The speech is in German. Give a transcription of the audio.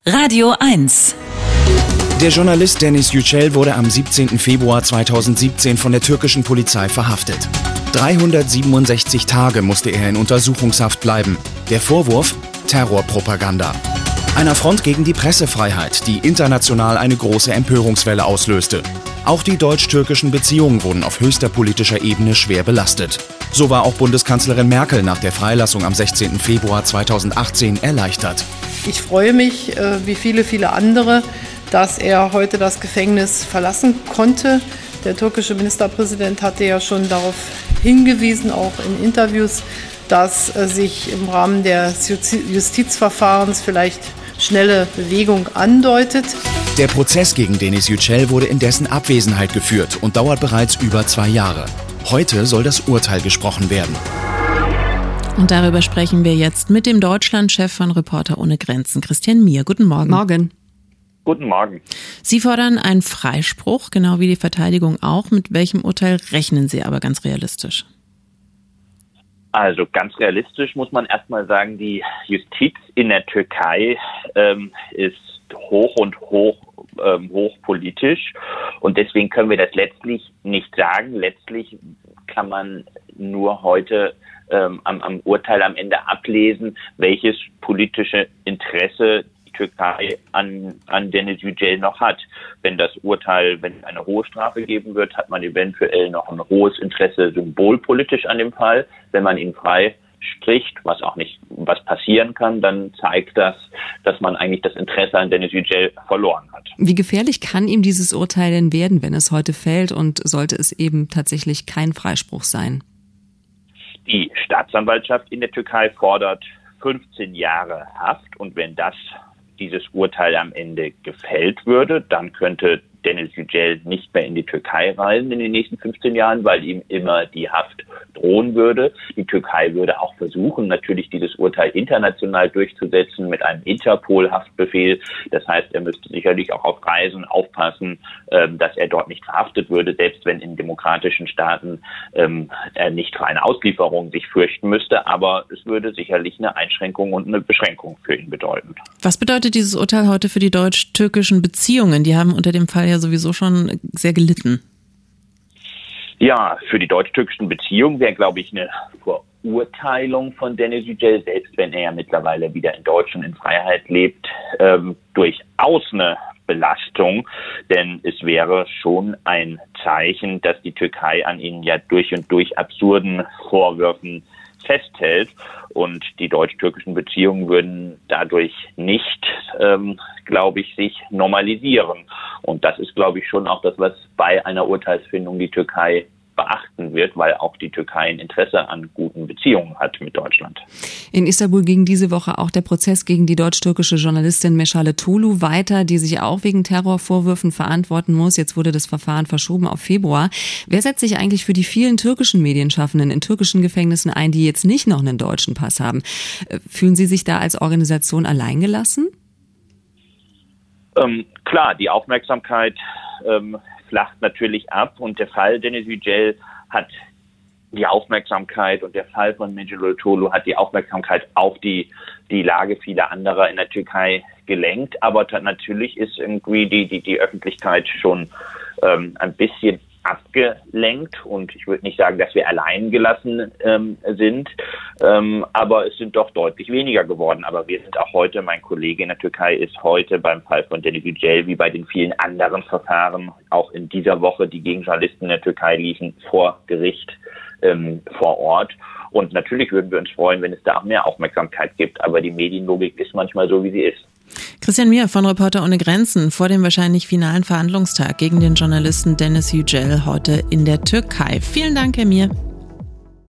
Radio 1. Der Journalist Deniz Yücel wurde am 17. Februar 2017 von der türkischen Polizei verhaftet. 367 Tage musste er in Untersuchungshaft bleiben. Der Vorwurf: Terrorpropaganda. Einer Front gegen die Pressefreiheit, die international eine große Empörungswelle auslöste. Auch die deutsch-türkischen Beziehungen wurden auf höchster politischer Ebene schwer belastet. So war auch Bundeskanzlerin Merkel nach der Freilassung am 16. Februar 2018 erleichtert. Ich freue mich, wie viele andere, dass er heute das Gefängnis verlassen konnte. Der türkische Ministerpräsident hatte ja schon darauf hingewiesen, auch in Interviews, dass sich im Rahmen des Justizverfahrens vielleicht schnelle Bewegung andeutet. Der Prozess gegen Deniz Yücel wurde in dessen Abwesenheit geführt und dauert bereits über 2 Jahre. Heute soll das Urteil gesprochen werden. Und darüber sprechen wir jetzt mit dem Deutschlandchef von Reporter ohne Grenzen, Christian Mier. Guten Morgen. Morgen. Guten Morgen. Sie fordern einen Freispruch, genau wie die Verteidigung auch. Mit welchem Urteil rechnen Sie aber ganz realistisch? Also ganz realistisch muss man erstmal sagen, die Justiz in der Türkei ist hochpolitisch und deswegen können wir das letztlich nicht sagen. Letztlich kann man nur heute am Urteil am Ende ablesen, welches politische Interesse die Türkei an Deniz Yücel noch hat. Wenn das Urteil, wenn es eine hohe Strafe geben wird, hat man eventuell noch ein hohes Interesse symbolpolitisch an dem Fall. Wenn man ihn frei spricht, was passieren kann, dann zeigt das, dass man eigentlich das Interesse an Deniz Yücel verloren hat. Wie gefährlich kann ihm dieses Urteil denn werden, wenn es heute fällt und sollte es eben tatsächlich kein Freispruch sein? Die Staatsanwaltschaft in der Türkei fordert 15 Jahre Haft und wenn dieses Urteil am Ende gefällt würde, dann könnte Deniz Yücel nicht mehr in die Türkei reisen in den nächsten 15 Jahren, weil ihm immer die Haft drohen würde. Die Türkei würde auch versuchen, natürlich dieses Urteil international durchzusetzen mit einem Interpol-Haftbefehl. Das heißt, er müsste sicherlich auch auf Reisen aufpassen, dass er dort nicht verhaftet würde, selbst wenn in demokratischen Staaten er nicht vor einer Auslieferung sich fürchten müsste. Aber es würde sicherlich eine Einschränkung und eine Beschränkung für ihn bedeuten. Was bedeutet dieses Urteil heute für die deutsch-türkischen Beziehungen? Die haben unter dem Fall ja sowieso schon sehr gelitten. Ja, für die deutsch-türkischen Beziehungen wäre, glaube ich, eine Verurteilung von Deniz Yücel, selbst wenn er ja mittlerweile wieder in Deutschland in Freiheit lebt, durchaus eine Belastung, denn es wäre schon ein Zeichen, dass die Türkei an ihn ja durch und durch absurden Vorwürfen festhält und die deutsch-türkischen Beziehungen würden dadurch nicht, glaube ich, sich normalisieren. Und das ist, glaube ich, schon auch das, was bei einer Urteilsfindung die Türkei beachten wird, weil auch die Türkei ein Interesse an guten Beziehungen hat mit Deutschland. In Istanbul ging diese Woche auch der Prozess gegen die deutsch-türkische Journalistin Meschale Tulu weiter, die sich auch wegen Terrorvorwürfen verantworten muss. Jetzt wurde das Verfahren verschoben auf Februar. Wer setzt sich eigentlich für die vielen türkischen Medienschaffenden in türkischen Gefängnissen ein, die jetzt nicht noch einen deutschen Pass haben? Fühlen Sie sich da als Organisation alleingelassen? Klar, die Aufmerksamkeit flacht natürlich ab und der Fall Deniz Yücel hat die Aufmerksamkeit und der Fall von Meschale Tulu hat die Aufmerksamkeit auf die Lage vieler anderer in der Türkei gelenkt, aber natürlich ist irgendwie die Öffentlichkeit schon ein bisschen abgelenkt und ich würde nicht sagen, dass wir allein gelassen sind, aber es sind doch deutlich weniger geworden. Aber wir sind auch heute, mein Kollege in der Türkei ist heute beim Fall von Deniz Yücel wie bei den vielen anderen Verfahren, auch in dieser Woche, die gegen Journalisten in der Türkei liefen, vor Gericht vor Ort. Und natürlich würden wir uns freuen, wenn es da auch mehr Aufmerksamkeit gibt, aber die Medienlogik ist manchmal so, wie sie ist. Christian Mier von Reporter ohne Grenzen vor dem wahrscheinlich finalen Verhandlungstag gegen den Journalisten Deniz Yücel heute in der Türkei. Vielen Dank, Herr Mier.